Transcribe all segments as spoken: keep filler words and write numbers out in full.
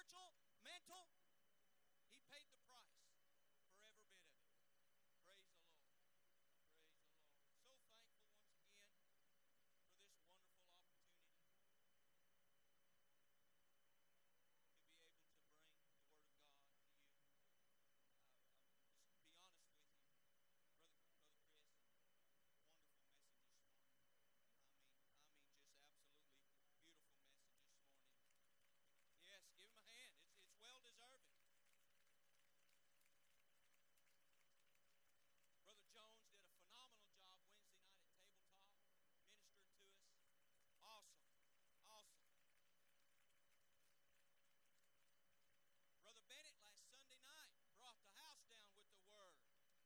spiritual, mental. He paid the price for every bit of it. Praise the Lord. Praise the Lord. So thankful once again for this wonderful opportunity to be able to bring the Word of God to you. Uh, I'm just to be honest with you, Brother, Brother Chris, wonderful message this morning. I mean, I mean, just absolutely beautiful message this morning. Yes, give him a hand. It's it's well deserving. Brother Jones did a phenomenal job Wednesday night at Tabletop, ministered to us. Awesome. Awesome. Brother Bennett last Sunday night brought the house down with the Word.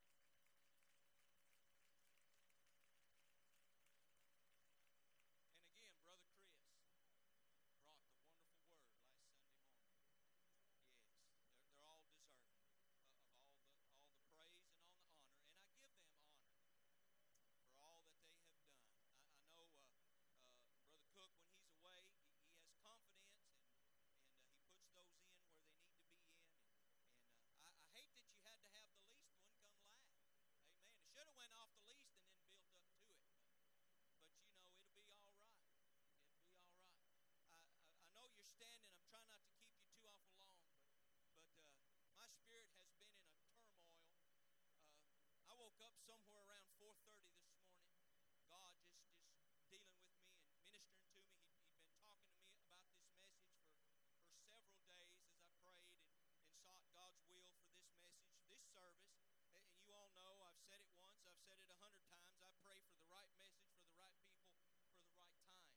And again, Brother Chris brought the wonderful Word last Sunday morning. Yes, they're, they're all deserving of all the all the praise and all the honor, and I give them honor for all that they have done. I, I know uh, uh, Brother Cook, when he's away, he, he has confidence, and and uh, he puts those in where they need to be in. And, and uh, I, I hate that you had to have the least one come last. Amen. It should have went off the least and then built up to it. But, but you know, it'll be all right. It'll be all right. I, I, I know you're standing. I'm trying not to keep you too awful long, but but. Uh, My spirit has been in a turmoil. Uh, I woke up somewhere around four thirty this morning. God just, just dealing with me and ministering to me. He'd, he'd been talking to me about this message for, for several days as I prayed and, and sought God's will for this message, this service. And you all know, I've said it once, I've said it a hundred times. I pray for the right message, for the right people, for the right time.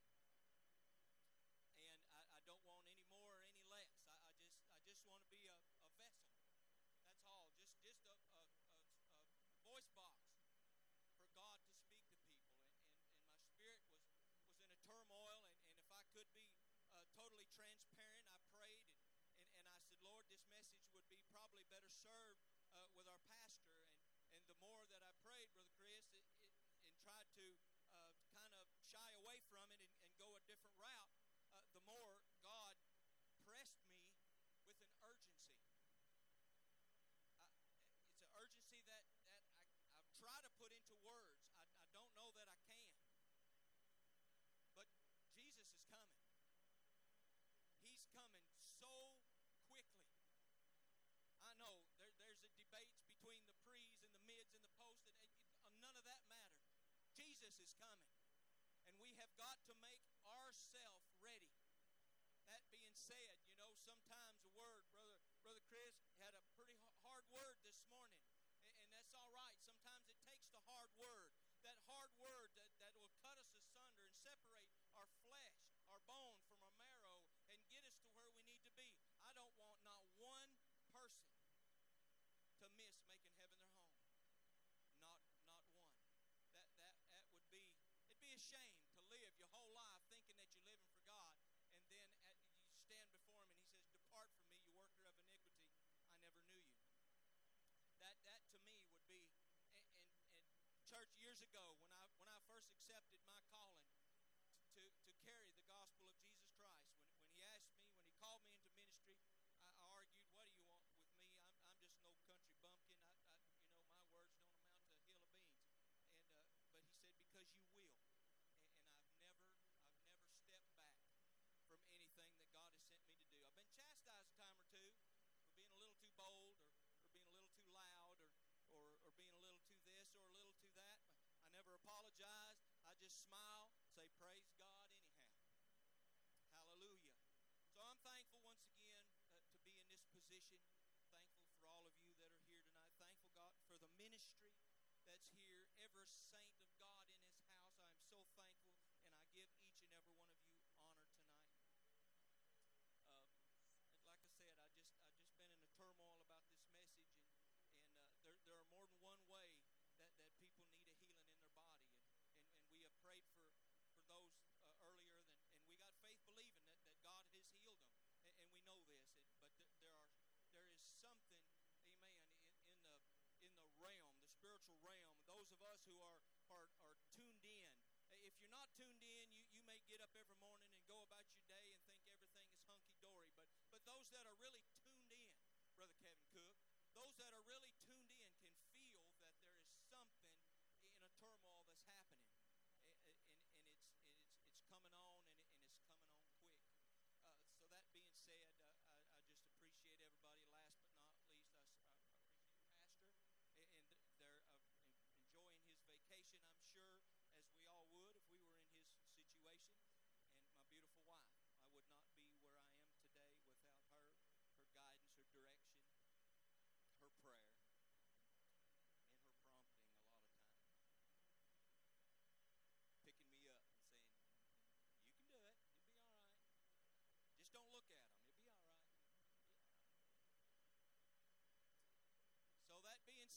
And I, I don't want any more or any less. I, I just I just want to be a, a vessel. That's all. Just just a, a, a, a voice box for God to speak to people. And, and, and my spirit was, was in a turmoil. And, and if I could be uh, totally transparent, I prayed. And, and, and I said, Lord, this message would be probably better served uh, with our pastor. And, and the more that I prayed, Brother Chris, it, it, and tried to uh, kind of shy away from it and, and go a different route, Uh, the more God pressed me with an urgency. Uh, it's an urgency that, that I, I've tried to put into words. I, I don't know that I can. But Jesus is coming. He's coming so quickly. I know there, there's a debate between the pre's and the mids and the post, and, and none of that matters. Jesus is coming. And we have got to make ourselves ready. That being said, you know, sometimes a word, Brother Brother Chris had a pretty hard word this morning. And that's all right. Sometimes it takes the hard word. That hard word that, that will cut us asunder and separate our flesh, our bone from our marrow, and get us to where we need to be. I don't want not one person to miss making heaven their home. Not not one. That that that would be It'd be a shame to live your whole life thinking that you're living for God, and then at, you stand before Him and He says, "Depart from me, you worker of iniquity. I never knew you." That that to me would be, and, and, and church, years ago when I when I first accepted my calling to to carry the gospel of Jesus Christ, when when He asked me, when He called me into ministry, I, I argued, "What do you want with me? I'm I'm just no country bumpkin. I, I you know my words don't amount to a hill of beans." And uh, but He said, "Because you will," and, and I've never, I've never stepped back from anything that God has sent me to do. I've been chastised a time or two for being a little too bold, or, or being a little too loud, or, or or being a little too this or a little too that. I never apologize. I just smile, say, "Praise God," anyhow. Hallelujah. So I'm thankful once again uh, to be in this position. Thankful for all of you that are here tonight. Thankful, God, for the ministry that's here, every saint of God in His house. I am so thankful, and I give each and every one of you honor tonight. Uh, like I said, I just I just been in a turmoil about this message, and and uh, there there are more than one way that, that people need a healing in their body, and, and, and we have prayed for for those uh, earlier, that, and we got faith believing that, that God has healed them, and, and we know this. It, but th- there are there is something, amen, in, in the in the realm, the spiritual realm, those of us who are, are, are tuned in. If you're not tuned in, you, you may get up every morning and go about your day and think everything is hunky-dory. But but those that are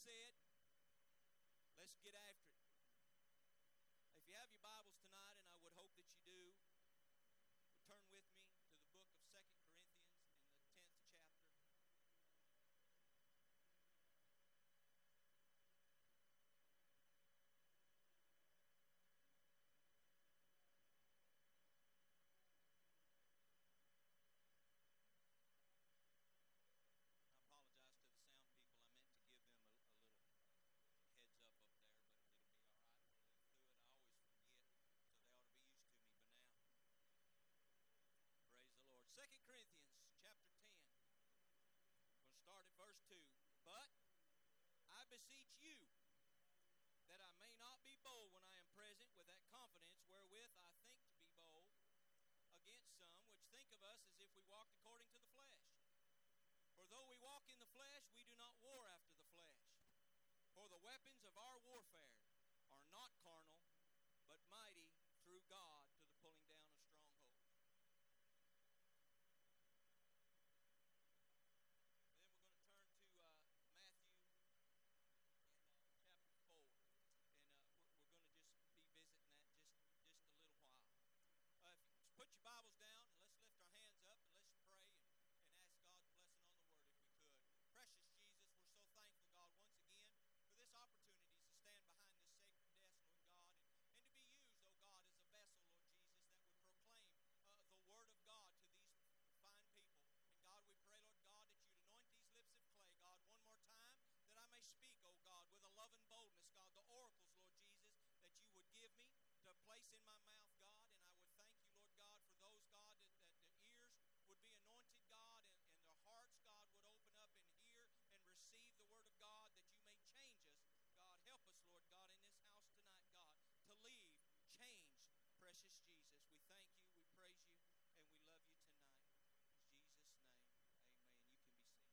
said, let's get after it. If you have your Bibles tonight, and I would hope that you do, turn with me to the book of Second Corinthians in the tenth chapter. I apologize to the sound people. I meant to give them a, a little heads up up there, but it'll be all right. We'll live through it. I always forget, so they ought to be used to me by now. Praise the Lord. Second Corinthians chapter ten. I'm going to start at verse two. But I beseech you that I may not be bold when I am present with that confidence wherewith I think to be bold against some which think of us as if we walked according to the flesh. For though we walk in the flesh, we do not war after the flesh. For the weapons of our warfare are not carnal, but mighty through God to the pulling down of strongholds. Then we're going to turn to uh, Matthew in uh, chapter four. And uh, we're, we're going to just be visiting that just, just a little while. Uh, if you put your Bibles down and let's lift our hands up and let's pray and, and ask God's blessing on the word if we could. Precious Jesus, we're so thankful, God, once again for this opportunity to stand behind this sacred desk, Lord God, and, and to be used, oh God, as a vessel, Lord Jesus, that would proclaim uh, the word of God to these fine people. And God, we pray, Lord God, that you'd anoint these lips of clay, God, one more time, that I may speak, oh God, with a love and boldness, God, the oracles, Lord Jesus, that you would give me to place in my mouth, God. And I would thank you, Lord God, for those, God, that, that the ears would be anointed, God, and, and their hearts, God, would open up and hear and receive the word of God, that you may change us. God, help us, Lord God, in this house tonight, God, to leave changed. Precious Jesus, we thank you, we praise you, and we love you tonight. In Jesus' name, amen. You can be seated.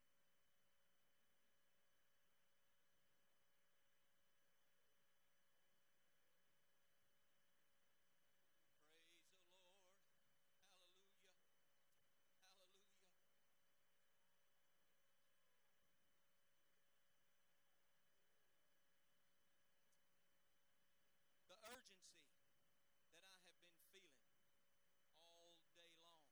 Praise the Lord. Hallelujah. Hallelujah. The urgency that I have been feeling all day long.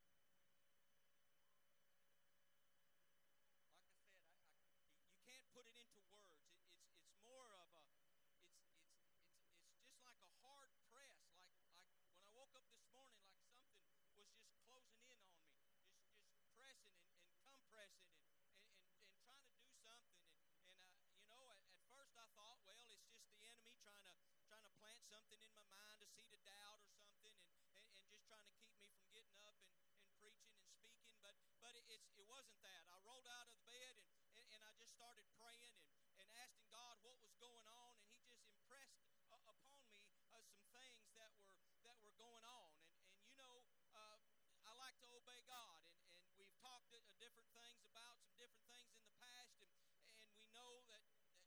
Like I said, I, I, you can't put it into words. It, it's it's more of a, it's it's it's it's just like a hard press. Like like when I woke up this morning, like something was just closing in on me, just just pressing and, and compressing and. And, and, and trying to do something, and, and uh, you know, at, at first I thought, well, it's just the enemy trying to trying to plant something in my mind, a seed of doubt or something, and, and, and just trying to keep me from getting up and, and preaching and speaking. But but it, it's it wasn't that. I rolled out of the bed and, and, and I just started praying and, and asking God what was going on, and He just impressed uh, upon me uh, some things that were that were going on, and and you know. Uh, I like to obey God, and, and we've talked uh, different things about some different things in the past, and, and we know that, that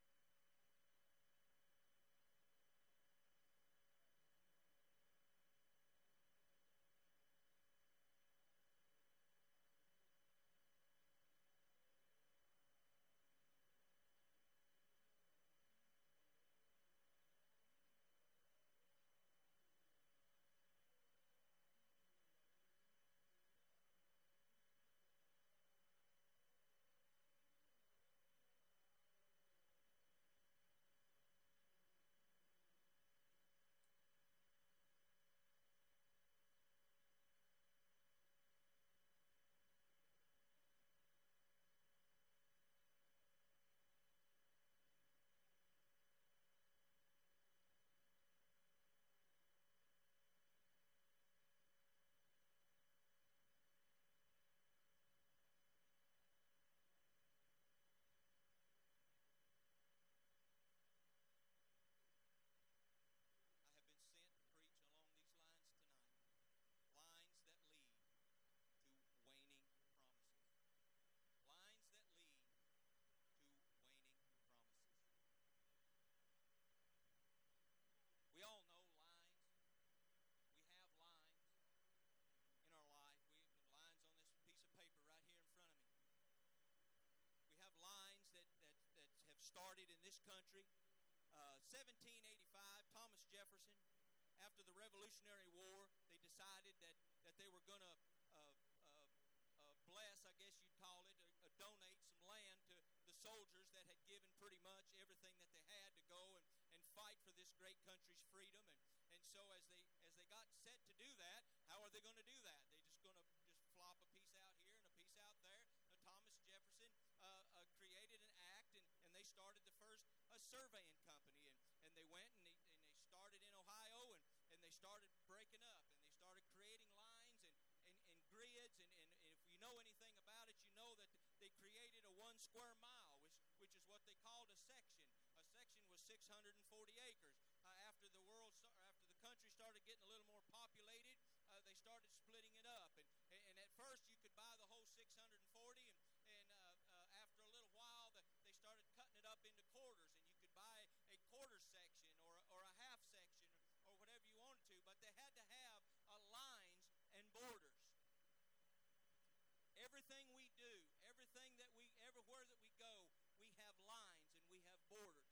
started in this country. Uh, seventeen eighty-five, Thomas Jefferson, after the Revolutionary War, they decided that, that they were going to uh, uh, uh, bless, I guess you'd call it, uh, uh, donate some land to the soldiers that had given pretty much everything that they had to go and, and fight for this great country's freedom. And, and so as they as they got set to do that, how are they going to do that? They just going to just flop a piece out here and a piece out there. Now, Thomas Jefferson uh, uh, created an act, and, and they started the first uh, surveying company. And, and they went and they, and they started in Ohio, and, and they started breaking up, and they started creating lines and, and, and grids. And, and, and if you know anything about it, you know that they created a one square mile, which, which is what they called a section. A section was six hundred forty acres. Uh, after the world, after the country started getting a little more populated, uh, they started splitting it up. And, and at first, you could buy the whole six hundred forty, and, and uh, uh, after a little while, the, they started cutting it up into quarters, and you could buy a quarter section or, or a half section or whatever you wanted to, but they had to have uh, lines and borders. Everything we do, everything that we, everywhere that we go, we have lines and we have borders.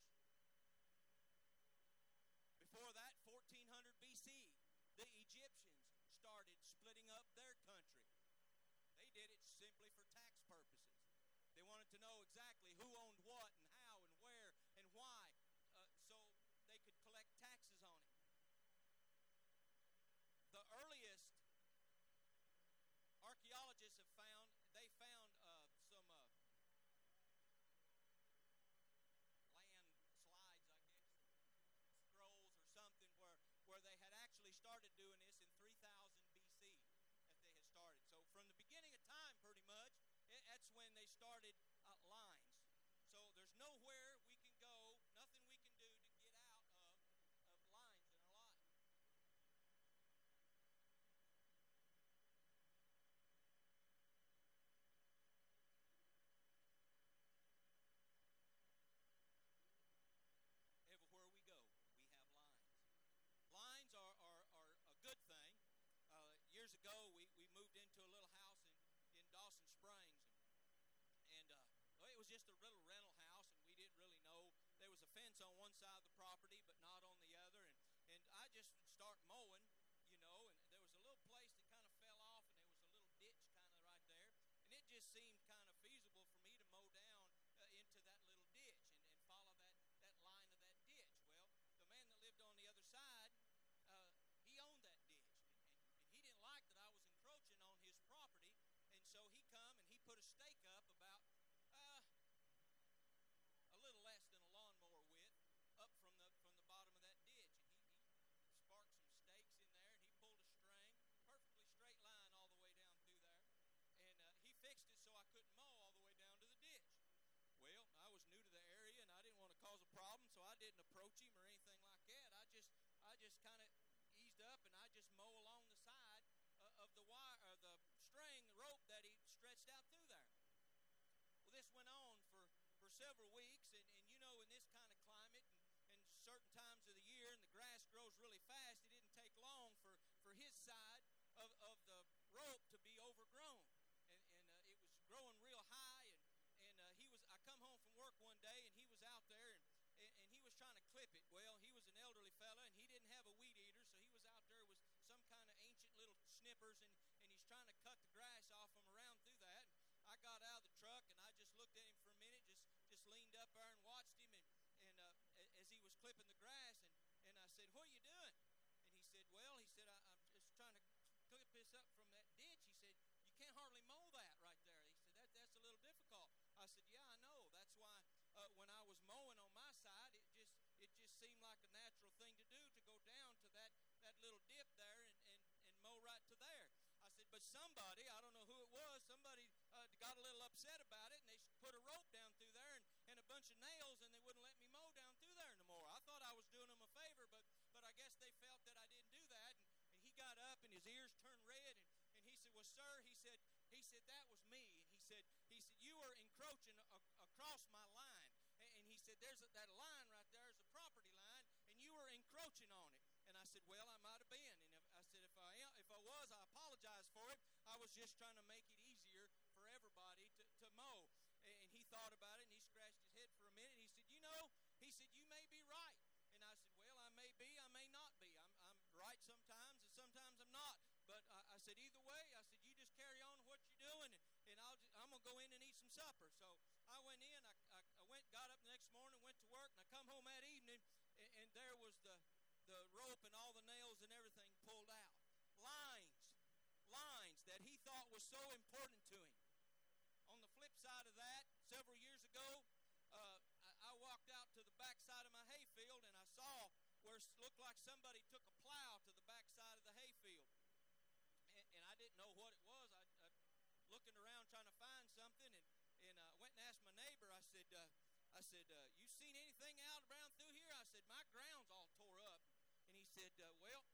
Before that, fourteen hundred B C, the Egyptians started splitting up their country. They did it simply for tax purposes. They wanted to know exactly who owned what and how and where and why, uh, so they could collect taxes on it. The earliest archaeologists have found, they found uh, some uh, landslides, I guess, scrolls or something, where, where they had actually started doing this in three thousand B C that they had started. So from the beginning of time, pretty much, it, that's when they started uh, lines. So there's nowhere we can go, nothing we can do to get out of, of lines in our life. Everywhere we go, we have lines. Lines are, are, are a good thing. Uh, years ago, we, we moved into a little house in, in Dawson Springs. And, and uh, well, it was just a little rental house, and we didn't really know. There was a fence on one side of the property, but not on the other. And, and I just would start mowing, you know, and there was a little place that kind of fell off, and there was a little ditch kind of right there. And it just seemed kind of feasible for me to mow down uh, into that little ditch and, and follow that, that line of that ditch. Well, the man that lived on the other side, uh, he owned that ditch. And, and, and he didn't like that I was encroaching on his property. And so he come and he put a stake up about uh, a little less than a lawnmower width up from the from the bottom of that ditch. And he, he sparked some stakes in there, and he pulled a string, perfectly straight line all the way down through there. And uh, he fixed it so I couldn't mow all the way down to the ditch. Well, I was new to the area, and I didn't want to cause a problem, so I didn't approach him or anything like that. I just I just kind of eased up, and I just mow along the side uh, of the wire, or the string, the rope that he stretched out through there. Well, this went on for, for several weeks, and, and you know, in this kind of climate, and, and certain times of the year, and the grass grows really fast, it didn't take long for, for his side of, of the rope to be overgrown. And, and uh, it was growing real high, and, and uh, he was, I come home from work one day, and he was out there, and, and, and he was trying to clip it. Well, he was an elderly fella, and he didn't have a weed eater, so he was out there with some kind of ancient little snippers, and, and he's trying to cut the grass off from around through that. And I got out of the truck, and I just looked at him for a minute, just, just leaned up there and watched him, and, and uh, as he was clipping the grass, and, and I said, "What are you doing?" And he said, "Well," he said, I, I'm just trying to clip this up from that ditch. He said, "You can't hardly mow that right there." He said, that, that's a little difficult. I said, "Yeah, I know. That's why uh, when I was mowing on my side, it just it just seemed like a natural thing to do, to go down to that, that little dip there and, and, and mow right to there." I said, "But somebody, I don't know who it was, somebody uh, got a little upset about it, and they put a rope down through there and, and a bunch of nails, and they wouldn't let me mow down through there no more." I thought I was doing them a favor, but, but I guess they felt that I didn't do that. And, and he got up, and his ears turned red, and, and he said, "Well, sir," he said, he said, "that was me." And he said, he said, "You were encroaching a- across my line." And he said, "There's a, that line right there is a property line, and you were encroaching on it." And I said, "Well, I might have been." And if, I said, if I am, if I was, I apologize for it. I was just trying to make it easier for everybody to, to mow." And he thought about it, and he scratched his head for a minute. And he said, "You ago? He said, you may be right. And I said, well, I may be, I may not be. I'm, I'm right sometimes, and sometimes I'm not. But I, I said, either way, I said, you just carry on what you're doing, and, and I'll just, I'm going to go in and eat some supper. So I went in, I, I, I went, got up the next morning, went to work, and I come home that evening, and, and there was the, the rope and all the nails and everything pulled out. Lines, lines that he thought was so important to him. On the flip side of that, several years ago, uh, I, I walked out to the back side of my hayfield, and I saw where it looked like somebody took a plow to the back side of the hayfield. And, and I didn't know what it was. I, I looking around trying to find something, and, and I uh, went and asked my neighbor. I said, uh, I said, uh, you seen anything out around through here? I said, my ground's all tore up. And he said, uh, well,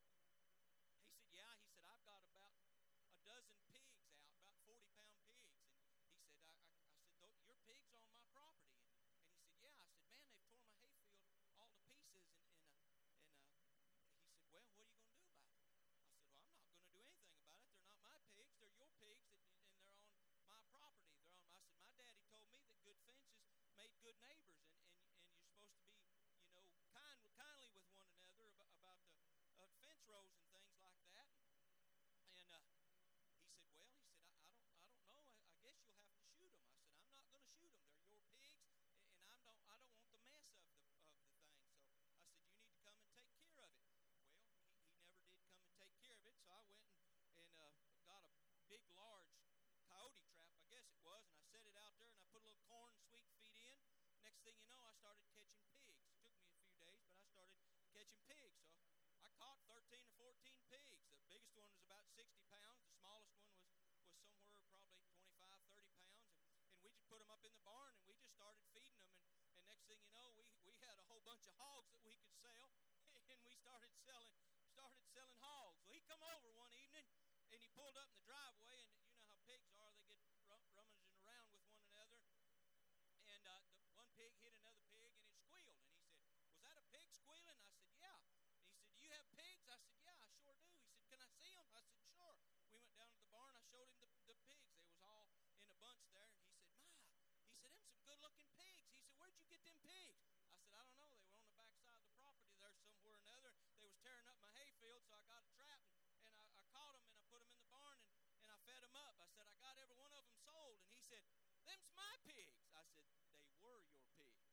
he said, yeah. He said, I've got about a dozen pigs out, about forty-pound pigs. And he said, I, I, I said, your pigs are on my property. And, and he said, yeah. I said, man, they've torn my hayfield all to pieces. And, and, uh, and uh, he said, well, what are you going to do about it? I said, well, I'm not going to do anything about it. They're not my pigs. They're your pigs, that, and they're on my property. They're on. I said, my daddy told me that good fences made good neighbors, and, and, and you're supposed to be, you know, kind kindly with one another about, about the uh, fence rows and things like that. And, and uh, he said, well, he said, I, I don't, I don't know. I, I guess you'll have to shoot them. I said, I'm not going to shoot them. They're your pigs, and, and I don't, I don't want the mess of the of the thing. So I said, you need to come and take care of it. Well, he, he never did come and take care of it. So I went and, and uh, got a big, large coyote trap, I guess it was, and I set it out there, and I put a little corn and sweet feed in. Next thing you know, I started catching pigs. It took me a few days, but I started catching pigs. So I caught thirteen or fourteen pigs. The biggest one was about sixty pounds. The smallest one was, was somewhere probably twenty-five, thirty pounds. And, and we just put them up in the barn, and we just started feeding them. And, and next thing you know, we, we had a whole bunch of hogs that we could sell, and we started selling started selling hogs. Well, he come over one evening, and he pulled up in the driveway, and you know how pigs are. They get rummaging around with one another. And uh, the one pig hit another pig, and it squealed. And he said, was that a pig squealing? I said, yeah. And he said, do you have pigs? I said, yeah, I sure do. He said, can I see them? I said, sure. We went down to the barn. I showed him the, the pigs. They was all in a bunch there. And he said, my, he said, them some good-looking pigs. He said, where'd you get them pigs? I said, I don't know. They were on the back side of the property there somewhere or another. They was tearing up my hayfield, so I got a trap, and, and I, I caught them, and I put them in the barn, and, and I fed them up. I said, I got every one of them sold. And he said, them's my pigs. I said, they were your pigs.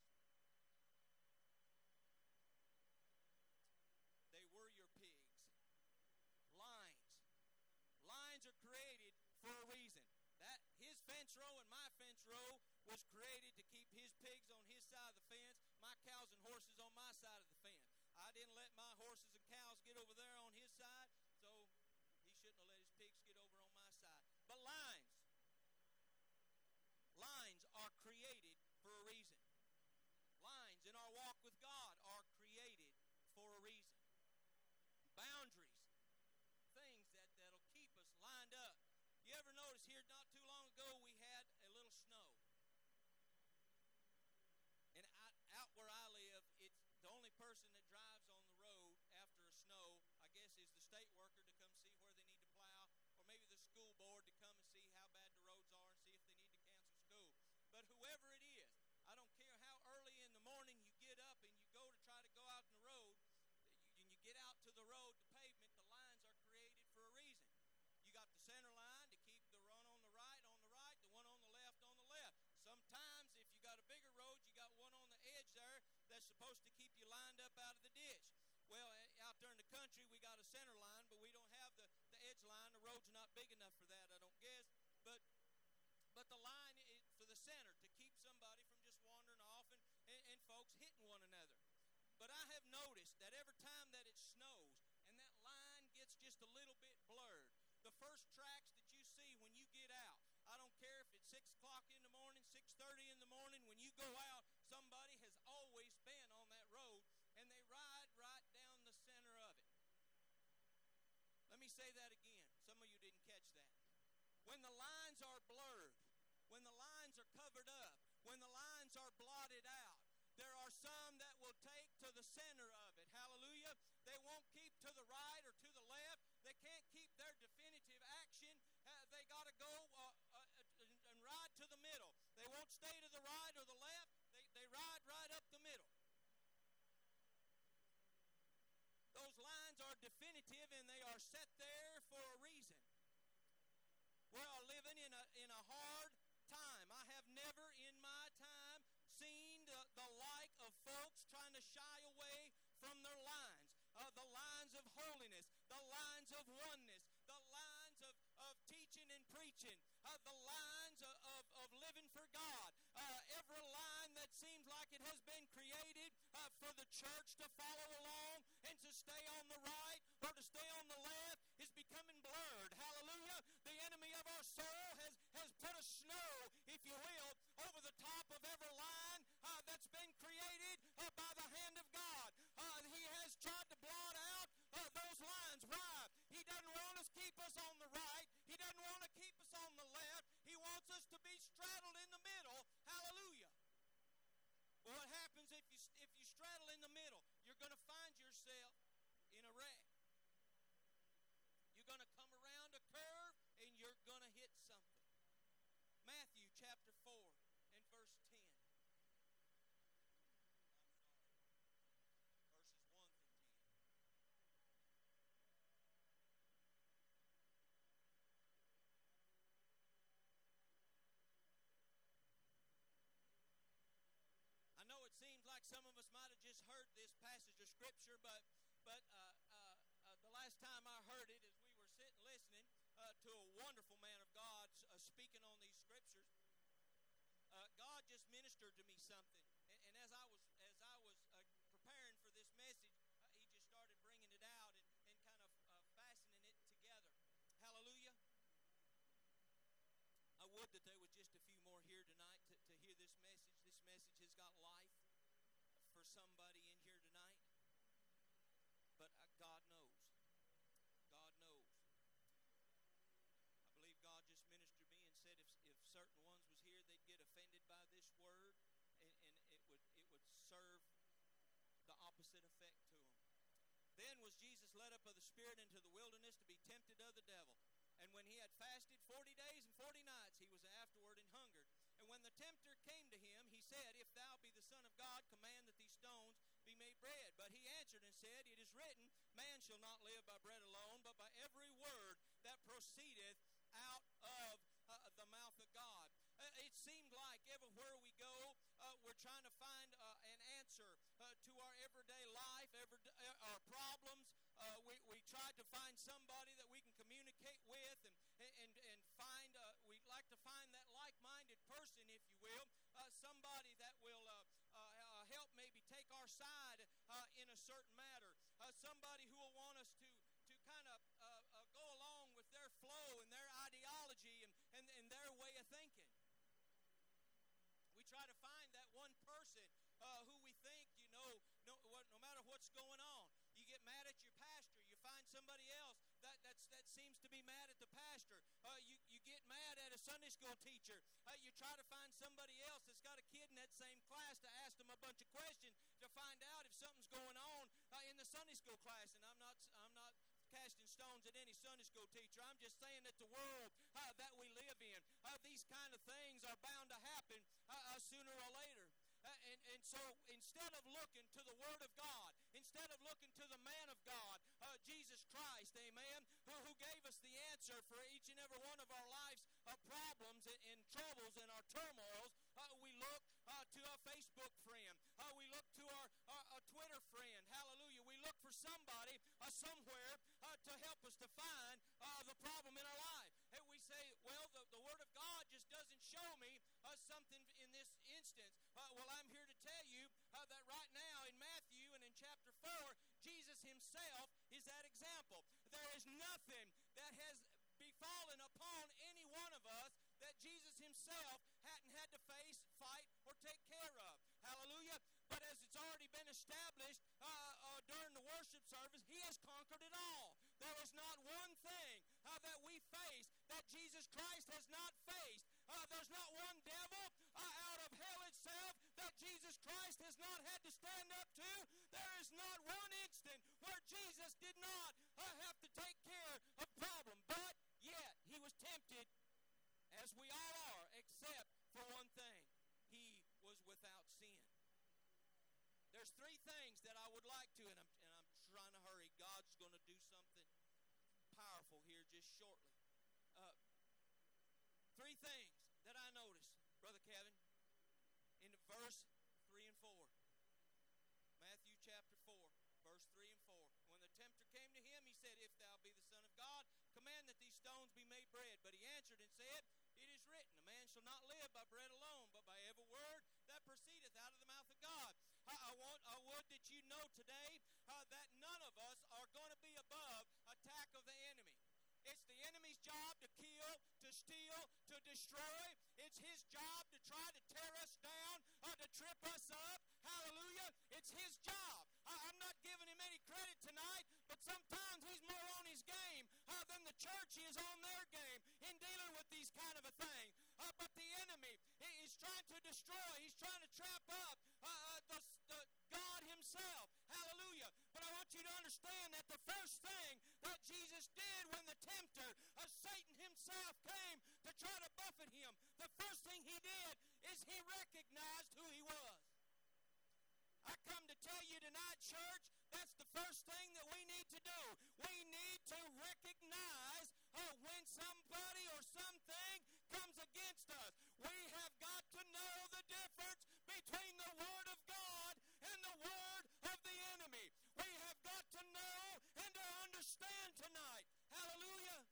They were your pigs. Lines. Lines are created for a reason. That his fence row and my fence row was created to keep his pigs on his side of the fence, my cows and horses on my side of the fence. I didn't let my horses and cows get over there on his side, so he shouldn't have let his pigs get over on my side. But lines, lines are created for a reason. Lines in our walk with God are created for a reason. Boundaries, things that, that'll keep us lined up. You ever notice here not too long ago we had a little snow? And out, out where I live, it's the only person that drives on the road after a snow, I guess, is the state worker to come see where they need to plow, or maybe the school board to come and see how bad the roads are and see if they need to cancel school. But whoever it is, I don't care how early in the morning you get up and you go to try to go out on the road, and you get out to the road, the pavement, the lines are created for a reason. You got the center line to keep the one on the right on the right, the one on the left on the left. Sometimes if you got a bigger road, you got one on the edge there that's supposed to keep you lined up out of the ditch. Well, out there in the country, we got a center line, but we don't have the, the edge line. The road's not big enough for that, I don't guess. But but the line is for the center to keep somebody from just wandering off and, and, and folks hitting one another. But I have noticed that every time that it snows and that line gets just a little bit blurred, the first tracks that you see when you get out, I don't care if it's six o'clock in the morning, six thirty in the morning, when you go out, somebody has always been on that road, and they ride right down the center of it. Let me say that again. Some of you didn't catch that. When the lines are blurred, when the lines are covered up, when the lines are blotted out, there are some that will take to the center of it. Hallelujah. They won't keep to the right or to the left. They can't keep their definitive action. Uh, they got to go uh, uh, and ride to the middle. They won't stay to the right or the left. They, they ride right up the middle. definitive, and they are set there for a reason. We are living in a in a hard time. I have never in my time seen the, the like of folks trying to shy away from their lines. Uh, the lines of holiness, the lines of oneness, the lines of, of teaching and preaching, uh, the lines of, of, of living for God. Uh, every line that seems like it has been created uh, for the church to follow along and to stay on the right or to stay on the left is becoming blurred. Hallelujah. The enemy of our soul has, has put a snow, if you will, over the top of every line uh, that's been created uh, by the hand of God. Uh, he has tried to blot out uh, those lines. Why? He doesn't want us to keep us on the right. He doesn't want to keep us on the left. He wants us to be straddled in the middle. Hallelujah. Well, what happens if you if you straddle in the middle? You're going to find yourself in a wreck. You're going to come around a curve and you're going to hit something. Matthew chapter four and verse ten. I know it seems like some of us might have just heard this passage of Scripture, but but uh, uh, uh, the last time I heard it, as we were sitting listening uh, to a wonderful man of God uh, speaking on these Scriptures, uh, God just ministered to me something. And, and as I was as I was uh, preparing for this message, uh, He just started bringing it out and, and kind of uh, fastening it together. Hallelujah. I would that there was just a few more here tonight to, to hear this message. This message has got life for somebody in here tonight. But uh, God knows. God knows. I believe God just ministered to me and said if if certain ones was here, they'd get offended by this word, and, and it would it would serve the opposite effect to them. Then was Jesus led up of the Spirit into the wilderness to be tempted of the devil. And when he had fasted forty days and forty nights, he was afterward and hungered. And when the tempter came to him, he said, If thou be the Son of God, command that these stones be made bread. But he answered and said, It is written, Man shall not live by bread alone, but by every word that proceedeth out of uh, the mouth of God. Uh, it seemed like everywhere we go, uh, we're trying to find uh, an answer uh, to our everyday life, every, uh, our problems. Uh, we, we try to find somebody that we can communicate with and, and, and find, uh, we'd like to find that like-minded person, if you will, uh, somebody that will uh, uh, help maybe take our side uh, in a certain matter, uh, somebody who will want us to to kind of uh, uh, go along with their flow and their ideology and, and, and their way of thinking. We try to find that one person uh, who we think, you know, no, no matter what's going on. You get mad at your pastor. You find somebody else that that's, that seems to be mad at the pastor. Uh, you, you get mad at a Sunday school teacher. Uh, you try to find somebody else that's got a kid in that same class to ask them a bunch of questions to find out if something's going on uh, in the Sunday school class. And I'm not I'm not casting stones at any Sunday school teacher. I'm just saying that the world uh, that we live in, uh, these kind of things are bound to happen uh, uh, sooner or later. Uh, and, and so instead of looking to the Word of God, instead of looking to the man of God, uh, Jesus Christ, amen, who, who gave us the answer for each and every one of our life's uh, problems and, and troubles and our turmoils, uh, we look uh, to our Facebook friend. Uh, we look to our, our, our Twitter friend. Hallelujah. We look for somebody uh, somewhere uh, to help us to find uh, the problem in our life. And we say, well, the, the Word of God just doesn't show me uh, something in this instance. Uh, well, I'm here to tell you uh, that right now in Matthew and in chapter four, Jesus himself is that example. There is nothing that has befallen upon any one of us that Jesus himself hadn't had to face, fight, or take care of. Hallelujah. But as it's already been established uh, uh, during the worship service, he has conquered it all. There is not one thing uh, that we face that Jesus Christ has not faced. Uh, there's not one devil uh, out of hell itself that Jesus Christ has not had to stand up to. There is not one instant where Jesus did not uh, have to take care of problem. But yet, he was tempted, as we all are, except for one thing. He was without sin. There's three things that I would like to, and I'm, and I'm trying to hurry. God's going to do something powerful here just shortly. Uh, three things that I noticed, Brother Kevin, in verse three and four. Matthew chapter four, verse three and four. When the tempter came to him, he said, If thou be the Son of God, command that these stones be made bread. But he answered and said, It is written, a man shall not live by bread alone, but by every word that proceedeth out of the mouth of God. I, I want, I would that you know today uh, that none of us are going to be above attack of the enemy. It's the enemy's job to kill, to steal, to destroy. It's his job to try to tear us down, uh, to trip us up. Hallelujah. It's his job. I, I'm not giving him any credit tonight, but sometimes he's more on his game uh, than the church is on their game in dealing with these kind of a thing. Uh, but the enemy is trying to destroy. He's trying to trap up uh, uh, the, the God himself. Hallelujah. But I want you to understand that the first thing that Jesus did when the tempter of Satan himself came to try to buffet him, the first thing he did is he recognized who he was. I come to tell you tonight, church, that's the first thing that we need to do. We need to recognize uh, when somebody or something comes against us. We have got to know the difference between the Word of God and the word of the enemy. We have got to know and to understand tonight. Hallelujah.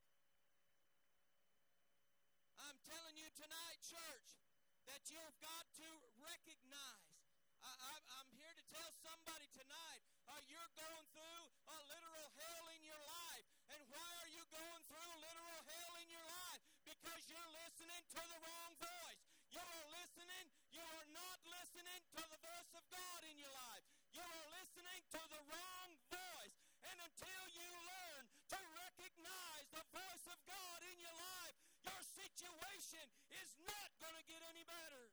I'm telling you tonight, church, that you've got to recognize. I, I, I'm here to tell somebody tonight, uh, you're going through a literal hell in your life. And why are you going through literal hell in your life? Because you're listening to the wrong voice. You're listening, you are not listening to the voice of God in your life. You are listening to the wrong voice. And until you learn to recognize the voice of God in your life, your situation is not going to get any better.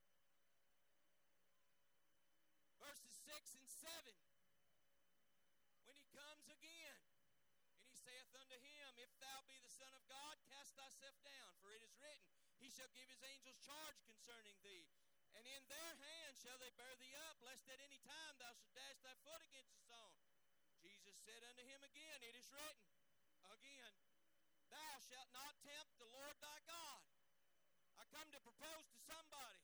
Verses six and seven. When he comes again, and he saith unto him, If thou be the Son of God, cast thyself down, for it is written, He shall give his angels charge concerning thee, and in their hands shall they bear thee up, lest at any time thou shalt dash thy foot against a stone. Jesus said unto him again, It is written, again, Thou shalt not tempt the Lord thy God. I come to propose to somebody.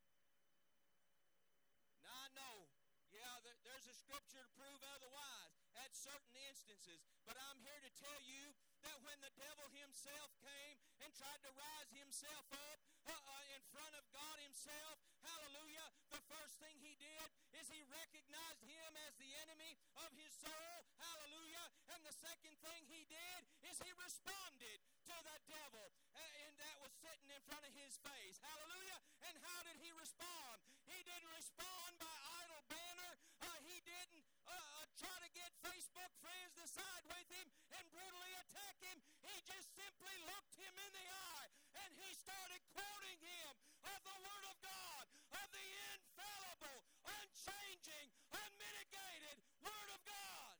Now I know, yeah, there's a scripture to prove otherwise at certain instances. But I'm here to tell you that when the devil himself came and tried to rise himself up uh, uh, in front of God himself, hallelujah, the first thing he did is he recognized him as the enemy of his soul, hallelujah. And the second thing he did is he responded to that devil uh, and that was sitting in front of his face, hallelujah. And how did he respond? He didn't respond by idle banner. Uh, he didn't uh, uh, try to get Facebook friends to side with him and brutally attack him. He just simply looked him in the eye and he started quoting him of the Word of God, of the infallible, unchanging, unmitigated Word of God.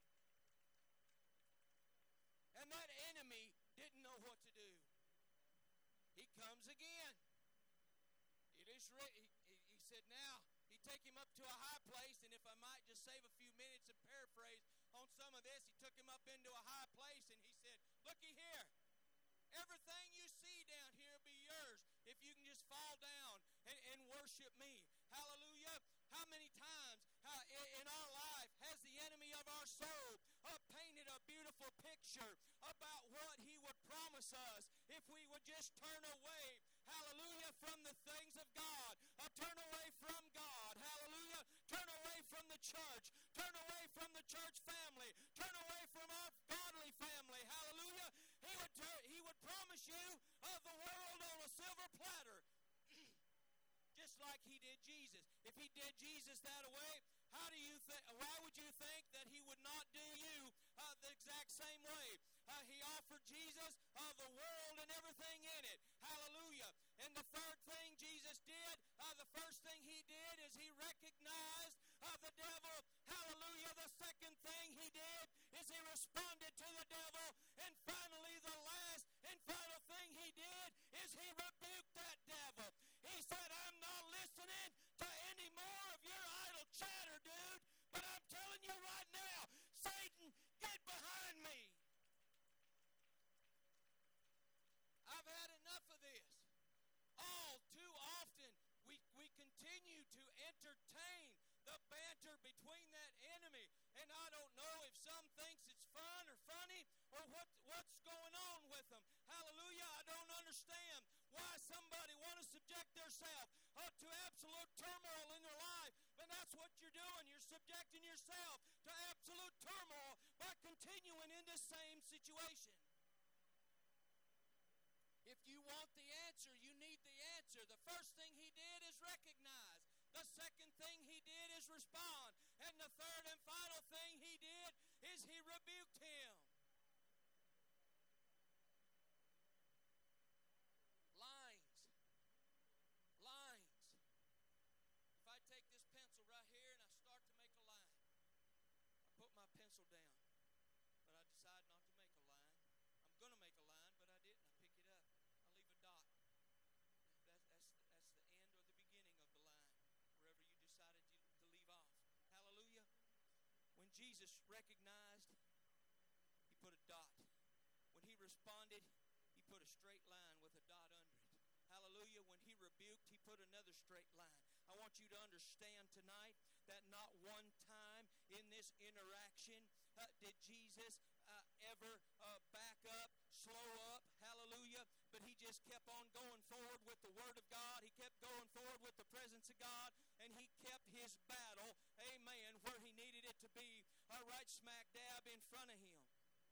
And that enemy didn't know what to do. He comes again. It is written, he, he said, now, he take him up to a high place, and if I might just save a few minutes and paraphrase on some of this, he took him up into a high place, and he said, looky here. Everything you see down here will be yours if you can just fall down and, and worship me. Hallelujah. How many times uh, in our life has the enemy of our soul uh, painted a beautiful picture about what he would promise us if we would just turn away, hallelujah, from the things of God, uh, turn away from God, hallelujah, turn away from the church, turn away from the church family, turn away from our godly family, hallelujah. He would, tur- he would promise you uh, the world on a silver platter. Just like he did Jesus. If he did Jesus that way, how do you think? Why would you think that he would not do you uh, the exact same way? Uh, he offered Jesus uh, the world and everything in it. Hallelujah. And the third thing Jesus did, uh, the first thing he did is he recognized uh, the devil. Hallelujah. The second thing he did is he responded to the devil. And finally, the last and final thing he did is he rebuked that devil. He said, I'm not listening to any more of your idle chatter, dude. But I'm telling you right now, I don't know if some thinks it's fun or funny or what what's going on with them. Hallelujah. I don't understand why somebody want to subject themselves uh, to absolute turmoil in their life. But that's what you're doing. You're subjecting yourself to absolute turmoil by continuing in the same situation. If you want the answer, you need the answer. The first thing he did is recognize. The second thing he did is respond. And the third and final thing he did is he rebuked him. Lines. Lines. If I take this pencil right here and I start to make a line, I put my pencil down, but I decide not to make a line. I'm going to make a line, but I didn't. I pick it up. I leave a dot. That, that's, that's the end or the beginning of the line, wherever you decided to, to leave off. Hallelujah. When Jesus recognized, he put a dot. When he responded, he put a straight line with a dot under it. Hallelujah. When he rebuked, he put another straight line. I want you to understand tonight that not one time in this interaction uh, did Jesus uh, ever uh, back up, slow up. Hallelujah. But he just kept on going forward with the Word of God. He kept going forward with the presence of God. And he kept his battle, amen, where he needed it to be, uh, right smack dab in front of him.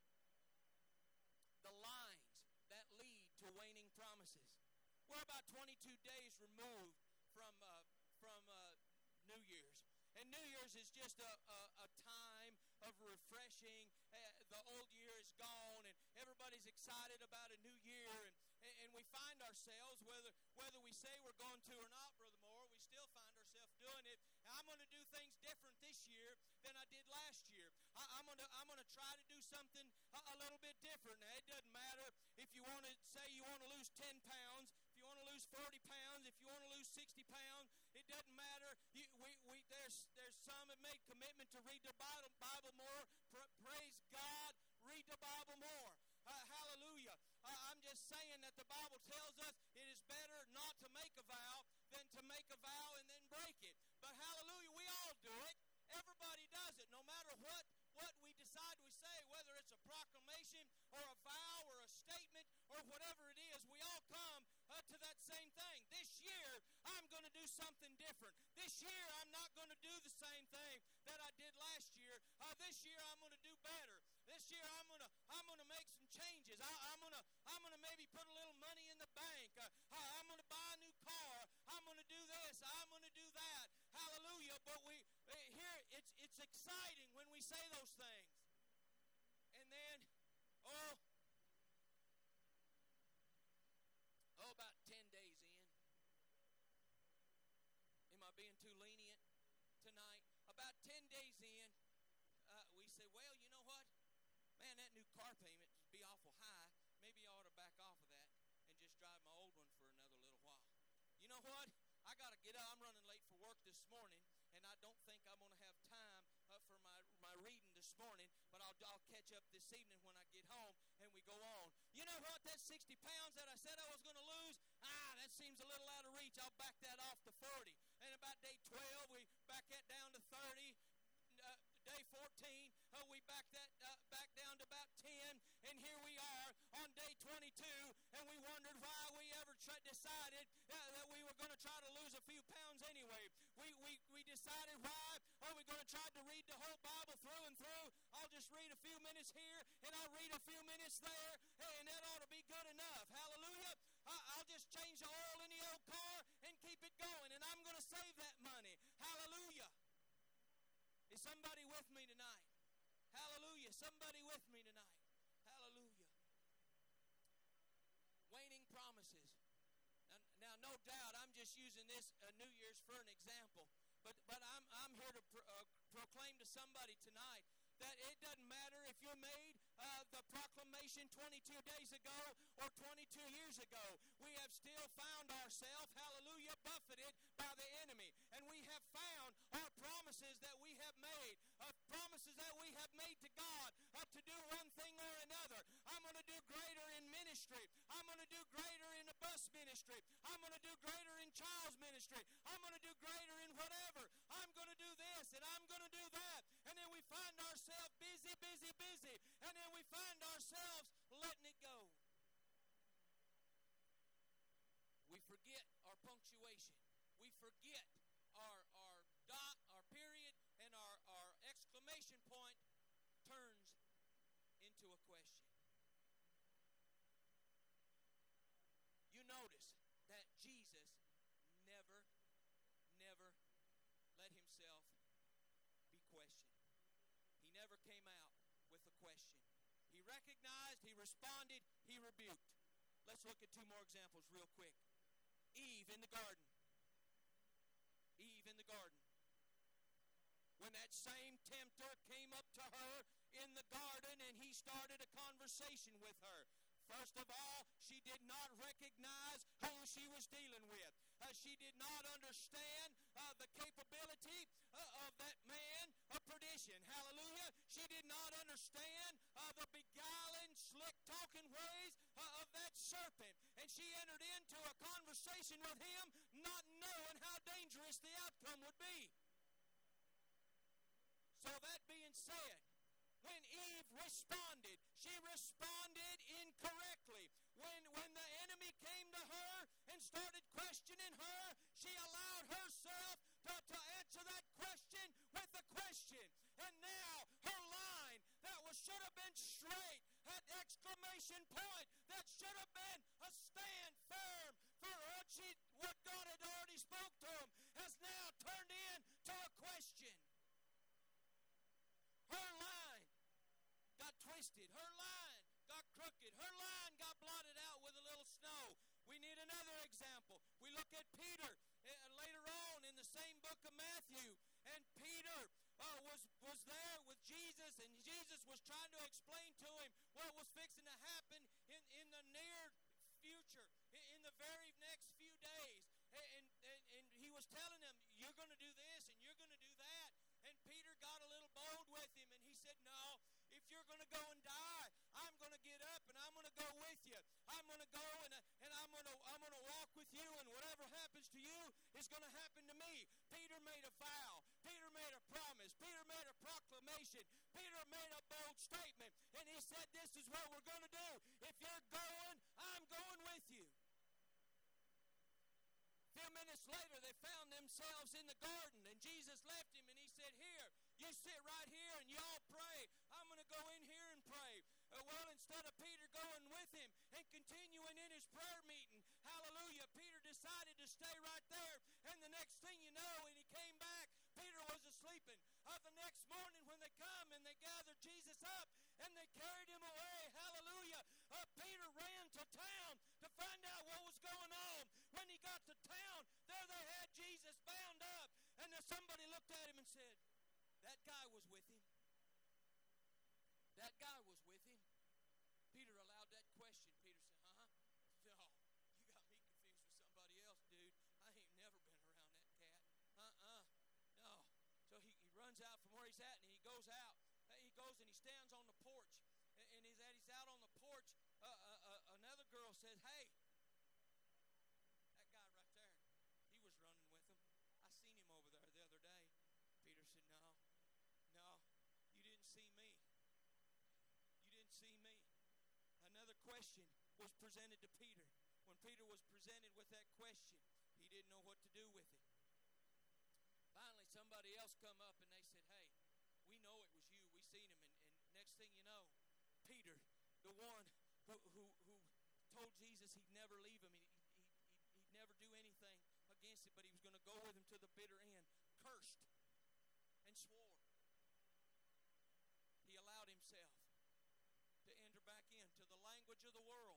The lines that lead to waning promises. We're about twenty-two days removed from uh, from uh, New Year's. And New Year's is just a, a, a time of refreshing. Uh, the old year is gone, and everybody's excited about a new year. And, and we find ourselves, whether whether we say we're going to or not, Brother Moore, we still find ourselves doing it. And I'm going to do things different this year than I did last year. I, I'm going to I'm going to try to do something a, a little bit different. Now, it doesn't matter if you want to say you want to lose ten pounds, if you want to lose forty pounds, if you want to lose sixty pounds. It doesn't matter. You, we we there's There's some that made commitment to read the Bible, Bible more. Pra- praise God, read the Bible more. Uh, hallelujah. Uh, I'm just saying that the Bible tells us it is better not to make a vow than to make a vow and then break it. But hallelujah, we all do it. Everybody does it, no matter what what we decide we say, whether it's a proclamation or a vow or a statement or whatever it is, we all come uh, to that same thing. This year, I'm going to do something different. This year, I'm not going to do the same thing that I did last year. Uh, this year, I'm going to do better. This year, I'm going to I'm going to make some changes. I, I'm going to I'm going to maybe put a little money in the bank. Uh, I'm going to buy a new car. I'm going to do this. I'm going to do that. Hallelujah. But we here it's it's exciting when we say those things. And then, oh, oh, about ten days in. Am I being too lenient tonight? About ten days in, uh, we say, well, you know what? Man, that new car payment would be awful high. Maybe I ought to back off of that and just drive my old one for another little while. You know what? I got to get up. I'm running late for work this morning, and I don't think I'm going to have time uh, for my, my reading this morning, but I'll, I'll catch up this evening when I get home, and we go on. You know what? That sixty pounds that I said I was going to lose, ah, that seems a little out of reach. I'll back that off to forty. And about day twelve, we back that down to thirty. Uh, day fourteen, uh, we back that uh, back down to about ten, and here we are on day twenty-two, and we wondered why we ever tra- decided uh, that we were going to try to lose a few pounds anyway. We we we decided why are we going to try to read the whole Bible through and through. I'll just read a few minutes here, and I'll read a few minutes there, and that ought to be good enough. Hallelujah. I- I'll just change the oil in the old car and keep it going, and I'm going to save that money. Hallelujah. Is somebody with me tonight? Hallelujah. Somebody with me tonight. Hallelujah. Waning promises. Now, now no doubt, I'm just using this uh, New Year's for an example. But but I'm I'm here to pro- uh, proclaim to somebody tonight that it doesn't matter if you made uh, the proclamation twenty-two days ago or twenty-two years ago. We have still found ourselves, hallelujah, buffeted by the enemy. And we have found our promises that we have made, uh, promises that we have made to God uh, to do one thing or another. I'm going to do greater in ministry. I'm going to do greater in the bus ministry. I'm going to do greater in child's ministry. I'm going to do greater in whatever. I'm going to do this and I'm going to do that. And then we find ourselves forget our punctuation. We forget our our dot, our period, and our, our exclamation point turns into a question. You notice that Jesus never, never let himself be questioned. He never came out with a question. He recognized, he responded, he rebuked. Let's look at two more examples real quick. Eve in the garden. Eve in the garden. When that same tempter came up to her in the garden and he started a conversation with her. First of all, she did not recognize who she was dealing with. Uh, she did not understand uh, the capability uh, of that man of perdition. Hallelujah. She did not understand uh, the beguiling, slick-talking ways uh, of that serpent. And she entered into a conversation with him not knowing how dangerous the outcome would be. So that being said, when Eve responded, she responded incorrectly. When, when the enemy came to her and started questioning her, she allowed herself to, to answer that question with a question. And now her line that was should have been straight, that exclamation point that should have been a stand firm for what, she, what God had already spoke to him, has now turned into a question. Her line got twisted. Her line got crooked. Her line got blotted out with a little snow. We need another example. We look at Peter uh, later on in the same book of Matthew. And Peter uh, was, was there with Jesus, and Jesus was trying to explain to him what was fixing to happen in, in the near future, in the very next few days. And, and, and he was telling them, you're going to do this and you're going to do that. And Peter got a little bold with him, and he said, no, if you're going to go and die, I'm going to get up and I'm going to go with you. I'm going to go and, and I'm going to I'm going to walk with you, and whatever happens to you is going to happen to me. Peter made a vow. Peter made a promise. Peter made a proclamation. Peter made a bold statement, and he said, this is what we're going to do. If you're going, I'm going with you. A few minutes later, they found themselves in the garden, and Jesus left him, and he said, here, you sit right here, and y'all pray. I'm going to go in here and pray. Uh, well, instead of Peter going with him and continuing in his prayer meeting, hallelujah, Peter decided to stay right there, and the next thing you know, when he came back, Peter was asleep. Uh, the next morning when they come and they gathered Jesus up, and they carried him away, hallelujah, uh, Peter ran to town to find out what was going on. When he got to town, there they had Jesus bound up, and then somebody looked at him and said, that guy was with him. That guy was with him. Peter allowed that question. Peter said, huh? No, you got me confused with somebody else, dude. I ain't never been around that cat. Uh-uh. No. So he, he runs out from where he's at, and he goes out. He goes and he stands on the porch. And he's, at, he's out on the porch. Uh, uh, uh, another girl says, hey, that guy right there, he was running with him. I seen him over there the other day. Peter said, no, no, you didn't see me. You didn't see me. Another question was presented to Peter. When Peter was presented with that question, he didn't know what to do with it. Finally, somebody else come up and they said, hey, we know it was you. We seen him. And, and next thing you know, Peter, the one who, who, who told Jesus he'd never leave him, he, he, he, he'd never do anything against it, but he was going to go with him to the bitter end, cursed and swore. He allowed himself to enter back into the language of the world.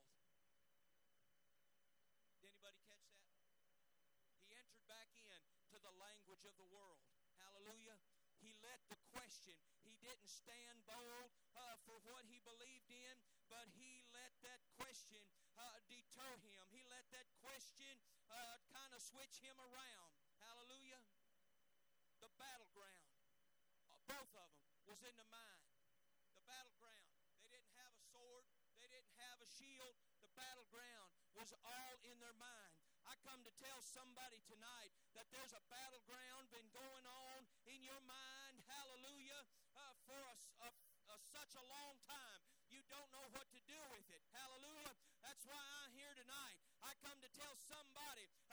Did anybody catch that? He entered back in to the language of the world. Hallelujah. He let the question, he didn't stand bold uh, for what he believed in, but he let that question uh, deter him. He let that question uh, kind of switch him around. Hallelujah. The battleground, uh, both of them, was in the mind. The battleground. They didn't have a sword. They didn't have a shield. The battleground was all in their mind. I come to tell somebody tonight that there's a battleground been going on in your mind, hallelujah, uh, for a, a Uh, such a long time. You don't know what to do with it. Hallelujah. That's why I'm here tonight. I come to tell somebody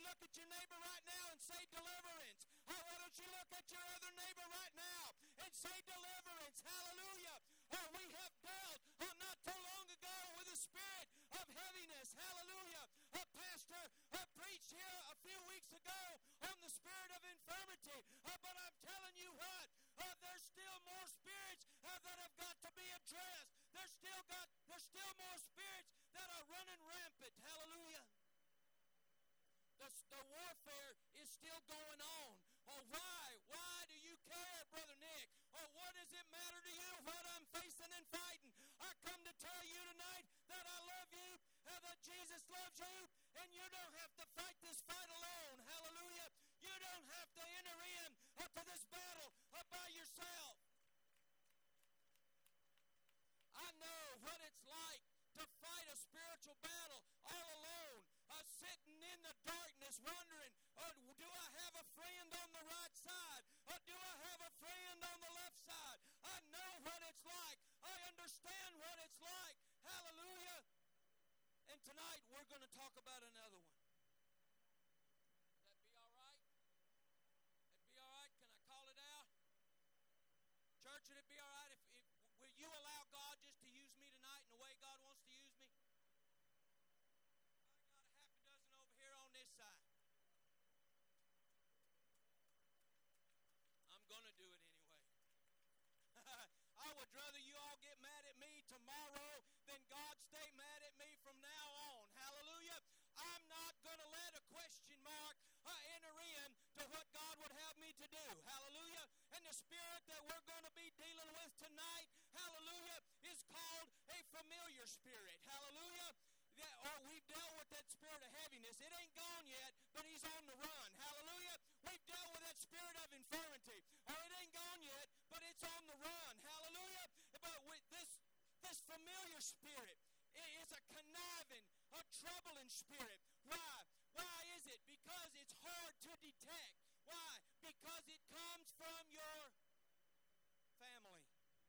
look at your neighbor right now and say deliverance? Oh, why don't you look at your other neighbor right now and say deliverance? Hallelujah. Oh, we have dealt oh, not too long ago with a spirit of heaviness. Hallelujah. A pastor uh, preached here a few weeks ago on the spirit of infirmity. Uh, but I'm telling you what, uh, there's still more spirits uh, that have got to be addressed. There's still got, there's still more spirits that are running rampant. Hallelujah. The, the warfare is still going on. Oh, why? Why do you care, Brother Nick? Oh, what does it matter to you what I'm facing and fighting? I come to tell you tonight that I love you, uh, that Jesus loves you, and you don't have to fight this fight alone. Hallelujah. You don't have to enter in uh, to this battle uh, by yourself. I know what it's like to fight a spiritual battle all alone, uh, sitting in the darkness wondering, oh, do I have a friend on the right side? Or do I have a friend on the left side? I know what it's like. I understand what it's like. Hallelujah. And tonight we're going to talk about another one. Would that be all right? That'd be all right? Can I call it out? Church, would it be all right if, if will you allow God just to use me tonight in the way God wants to use me? I got a half a dozen over here on this side. I'm going to do it anyway. I would rather you all get mad at me tomorrow than God stay mad at me from now on. Hallelujah. I'm not going to let a question mark uh, enter in to what God would have me to do. Hallelujah. And the spirit that we're going to be dealing with tonight, hallelujah, is called a familiar spirit. Hallelujah. That, or we've dealt with that spirit of heaviness. It ain't gone yet, but he's on the run. Hallelujah. We've dealt with that spirit of infirmity. Or it ain't gone yet, but it's on the run. Hallelujah. But with this, this familiar spirit, it is a conniving, a troubling spirit. Why? Why is it? Because it's hard to detect. Why? Because it comes from your family.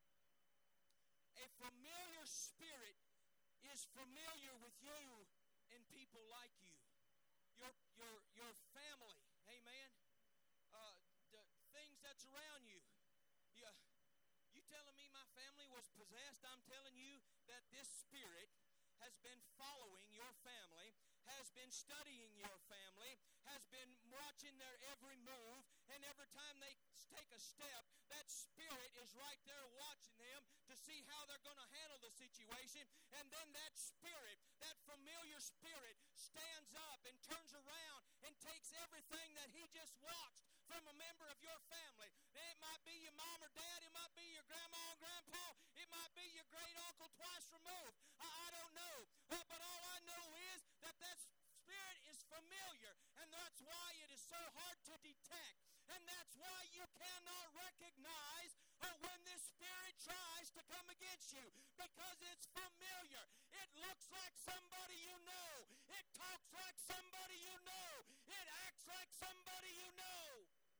A familiar spirit is familiar with you and people like you. Your your your family. Amen. Uh, the things that's around you. Yeah. You telling me my family was possessed? I'm telling you that this spirit has been following your family, has been studying your family, has been watching their every move, and every time they take a step, that spirit is right there watching them to see how they're going to handle the situation. And then that spirit, that familiar spirit, stands up and turns around and takes everything that he just watched from a member of your family. It might be your mom or dad, it might be your grandma and grandpa, it might be your great uncle twice removed. I, I don't know. Uh, but all I know is that that spirit is familiar, and that's why it is so hard to detect. And that's why you cannot recognize uh, when this spirit tries to come against you, because it's familiar. It looks like somebody you know. It talks like somebody you know. It acts like somebody you know.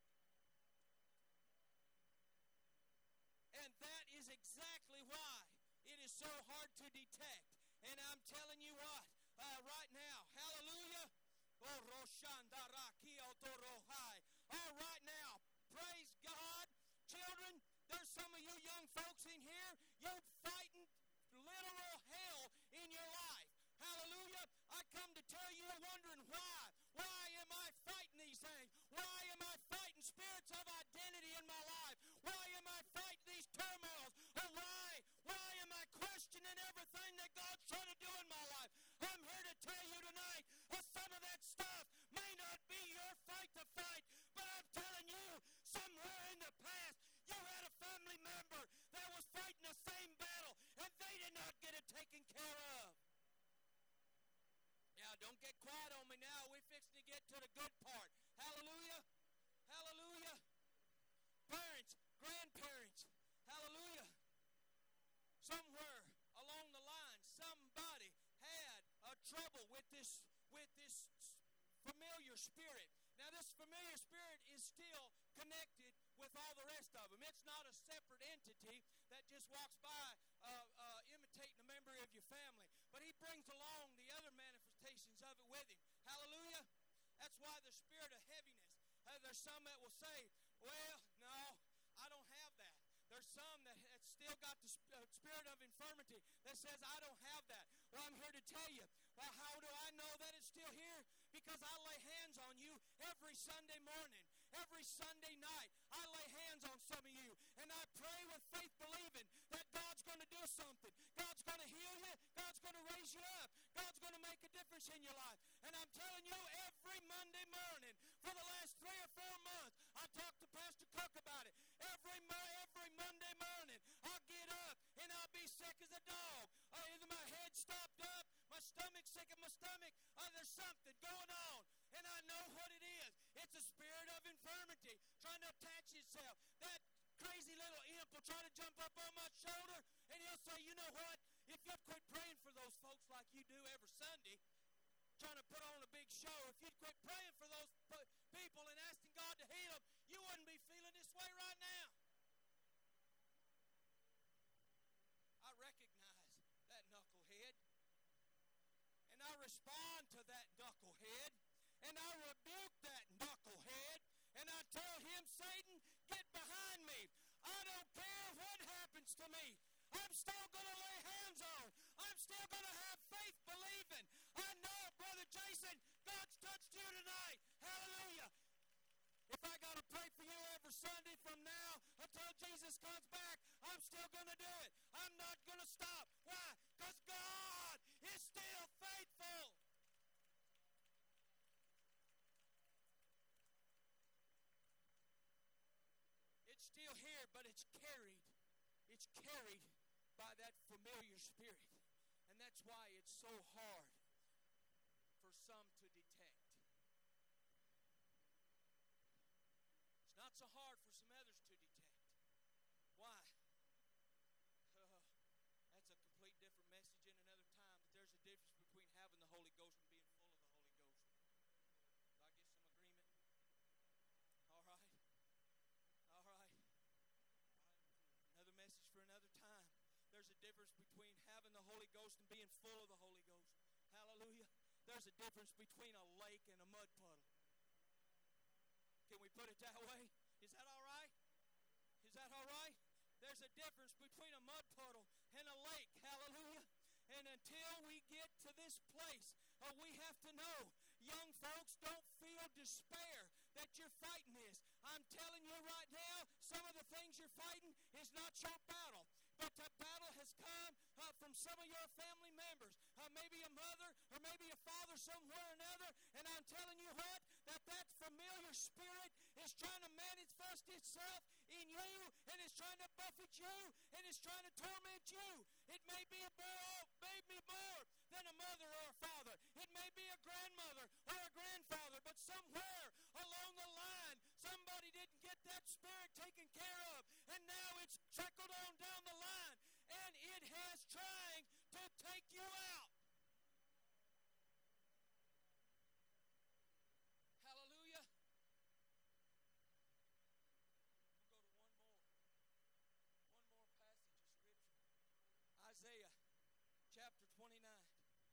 And that is exactly why it is so hard to detect. And I'm telling you what, uh, right now, hallelujah. Oh, Roshandaraki Otorohai. All right now, praise God. Children, there's some of you young folks in here, you're fighting literal hell in your life. Hallelujah. I come to tell you, wondering why. Why am I fighting these things? Why am I fighting spirits of identity in my life? Why am I fighting these turmoils? Or why? Why am I questioning everything that God's trying to do in my life? I'm here to tell you tonight, uh, some of that stuff may not be your fight to fight, but I'm telling you, somewhere in the past, you had a family member that was fighting the same battle, and they did not get it taken care of. Now, don't get quiet on me now. We're fixing to get to the good part. Hallelujah. Hallelujah. Parents, grandparents. Hallelujah. Somewhere along the line, somebody had a trouble with this, with this familiar spirit. Now, this familiar spirit is still connected with all the rest of them. It's not a separate entity that just walks by uh, uh, imitating a member of your family. But he brings along the other manifestations of it with him. Hallelujah. That's why the spirit of heaviness, uh, there's some that will say, well, no, I don't have that. There's some that have still got the spirit of infirmity that says, I don't have that. Well, I'm here to tell you. Well, how do I know that it's still here? Because I lay hands on you every Sunday morning, every Sunday night. I lay hands on some of you, and I pray with faith, believing that God's going to do something. God's going to heal you. God's going to raise you up. God's going to make a difference in your life. And I'm telling you, every Monday morning for the last three or four months, I talked to Pastor Cook about it. Every every Monday morning, I'll get up and I'll be sick as a dog. Uh, either my head stopped up, my stomach sick in my stomach, uh, there's something going on. And I know what it is. It's a spirit of infirmity trying to attach itself. That crazy little imp will try to jump up on my shoulder, and he'll say, you know what? If you'd quit praying for those folks like you do every Sunday, trying to put on a big show, if you'd quit praying for those people and asking God to heal them, you wouldn't be feeling this way right now. I recognize that knucklehead, and I respond to that knucklehead, and I rebuke that knucklehead, and I tell him, Satan, get behind me. I don't care what happens to me. I'm still going to lay hands on. I'm still going to have faith believing. I know, Brother Jason, God's touched you tonight. Hallelujah. If I got to pray for you every Sunday from now until Jesus comes back, I'm still going to do it. I'm not going to stop. Why? Because God is still faithful. It's still here, but it's carried. It's carried by that familiar spirit. And that's why it's so hard for some to detect. It's not so hard for some others to detect. Why? Uh, that's a complete different message in another time. But there's a difference between having the Holy Ghost and being full of the Holy Ghost. Do I get some agreement? All right. All right. Another message for another time. There's a difference between having the Holy Ghost and being full of the Holy Ghost. Hallelujah. There's a difference between a lake and a mud puddle. Can we put it that way? Is that all right? Is that all right? There's a difference between a mud puddle and a lake. Hallelujah. And until we get to this place, uh, we have to know, young folks, don't feel despair that you're fighting this. I'm telling you right now, some of the things you're fighting is not your battle. But the battle has come uh, from some of your family members. Uh, maybe a mother or maybe a father somewhere or another. And I'm telling you what, that that familiar spirit is trying to manifest itself in you, and it's trying to buffet you, and it's trying to torment you. It may be more, maybe more than a mother or a father. It may be a grandmother or a grandfather, but somewhere along the line, somebody didn't get that spirit taken care of, and now it's trickled on down the line, and it has trying to take you out. Hallelujah. We'll go to one more. One more passage of Scripture. Isaiah chapter twenty-nine.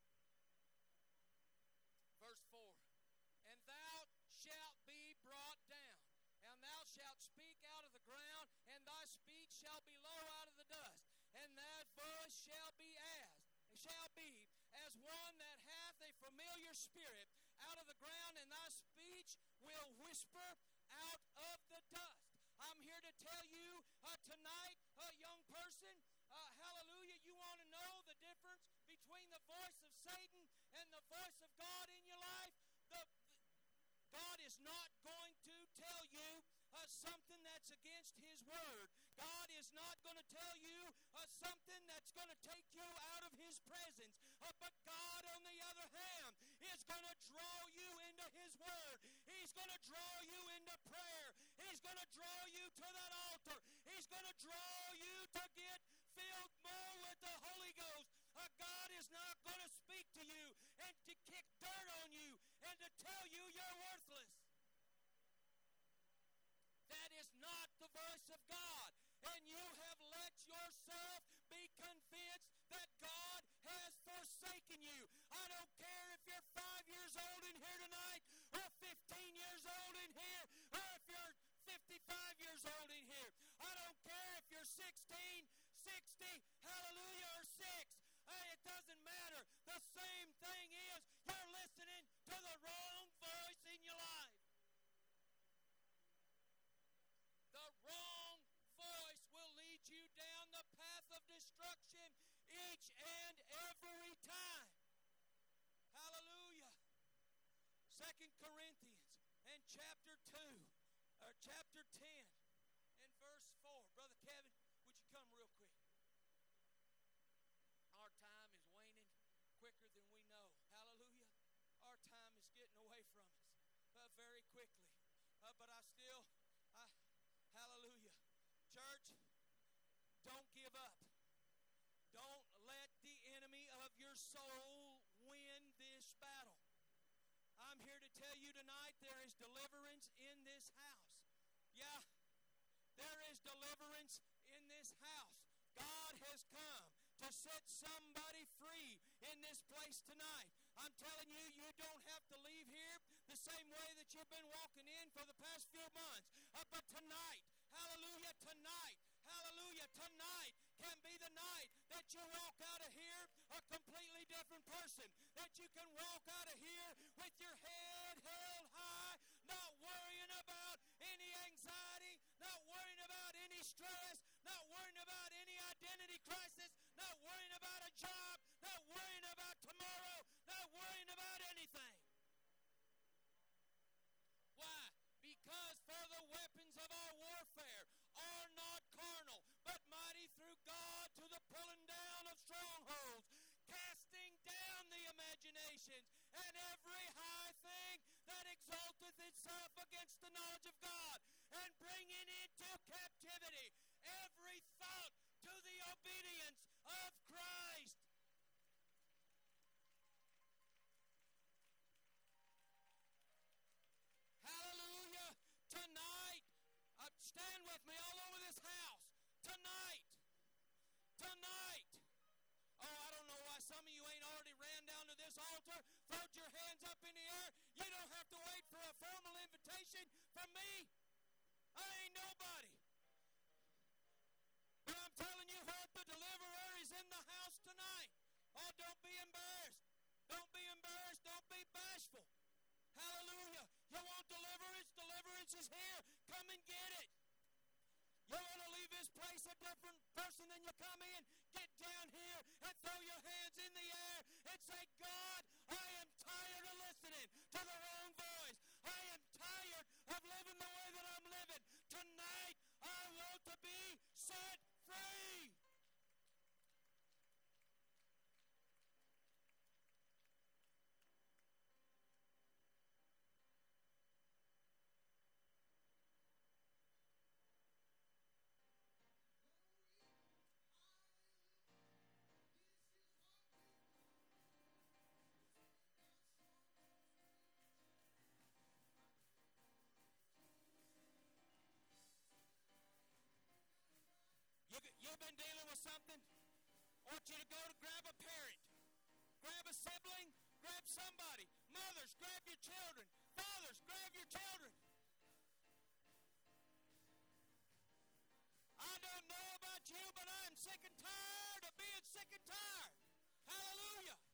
Verse four. And thou shalt be brought down, and thou shalt speak out of the ground, and thy speech shall be low out of the dust, and thy voice shall be as shall be as one that hath a familiar spirit out of the ground, and thy speech will whisper out of the dust. I'm here to tell you uh, tonight, a uh, young person, uh, hallelujah, you want to know the difference between the voice of Satan and the voice of God in your life? The, the God is not going to tell you uh, something that's against His Word. God is not going to tell you uh, something that's going to take you out of His presence. Uh, but God, on the other hand, is going to draw you into His Word. He's going to draw you into prayer. He's going to draw you to that altar. He's going to draw you to get filled more with the Holy Ghost. Uh, God is not going to speak to you and to kick dirt on you and to tell you you're worthless. That is not the voice of God. And you have let yourself be convinced that God has forsaken you. I don't care if you're five years old in here tonight or each and every time. Hallelujah. Second Corinthians and chapter two, or chapter ten and verse four. Brother Kevin, would you come real quick? Our time is waning quicker than we know. Hallelujah. Our time is getting away from us uh, very quickly. Uh, but I still, I, hallelujah. Church, don't give up. Don't let the enemy of your soul win this battle. I'm here to tell you tonight there is deliverance in this house. Yeah, there is deliverance in this house. God has come to set somebody free in this place tonight. I'm telling you, you don't have to leave here the same way that you've been walking in for the past few months. Uh, but tonight, hallelujah, tonight, hallelujah, tonight can be the night that you walk out of here a completely different person. That you can walk out of here with your head held high, not worrying about any anxiety, not worrying about any stress, not worrying about any identity crisis, not worrying about a job, not worrying about tomorrow, not worrying about anything. Why? Because for the weapons of our warfare are not carnal, but mighty through God to the pulling down of strongholds, casting down the imaginations and every high thing that exalteth itself against the knowledge of God, and bringing into captivity every thought to the obedience of Christ. Hallelujah. Tonight, uh, stand with me all over this house. Tonight, tonight. Oh, I don't know why some of you ain't already ran down to this altar, throwed your hands up in the air. You don't have to wait for a formal invitation from me. I ain't nobody. But I'm telling you what, the deliverer is in the house tonight. Oh, don't be embarrassed. Don't be embarrassed. Don't be bashful. Hallelujah. You want deliverance? Deliverance is here. Come and get it. You want to leave this place a different person than you come in? Get down here and throw your hands in the air and say, God, I am tired of listening to the wrong voice. I am tired of living the way that I'm living. Tonight, I want to be set free. You, you've been dealing with something. I want you to go to grab a parent, grab a sibling, grab somebody. Mothers, grab your children. Fathers, grab your children. I don't know about you, but I am sick and tired of being sick and tired. Hallelujah.